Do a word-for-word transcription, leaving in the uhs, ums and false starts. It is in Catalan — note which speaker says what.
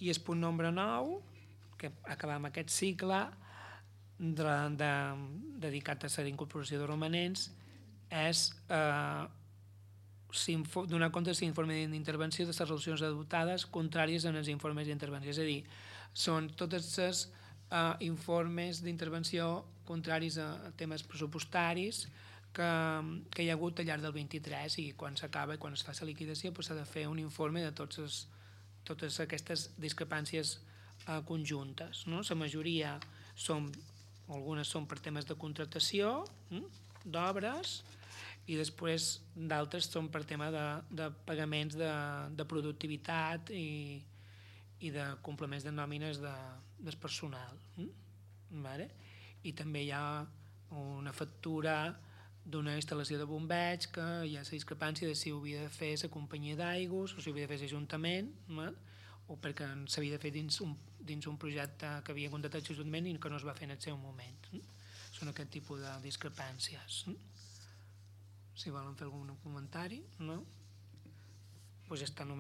Speaker 1: I el punt nombre nou, que acabam aquest cicle de, de, dedicat a la incorporació de romanents, és eh, donar compte de l'informe d'intervenció de les resolucions adoptades contràries en els informes d'intervenció. És a dir, són tots els eh, informes d'intervenció contraris a temes pressupostaris que, que hi ha hagut al llarg del vint-i-tres, i quan s'acaba i quan es fa la liquidació s'ha pues, de fer un informe de tots els, totes aquestes discrepàncies eh, conjuntes. No? La majoria són, algunes són per temes de contractació, hm? d'obres, i després d'altres són per tema de, de pagaments de, de productivitat i, i de complements de nòmines de, del personal. Hm? Vale? I també hi ha una factura d'una instal·lació de bombeig que hi ha la discrepància de si ho havia de fer la companyia d'aigües o si ho havia de fer l'Ajuntament, val? O perquè s'havia de fer dins un, dins un projecte que havia contractat l'Ajuntament i que no es va fer en el seu moment. Hm? Són aquest tipus de discrepàncies. Hm? Si volen fer algun comentari, no? Pues està només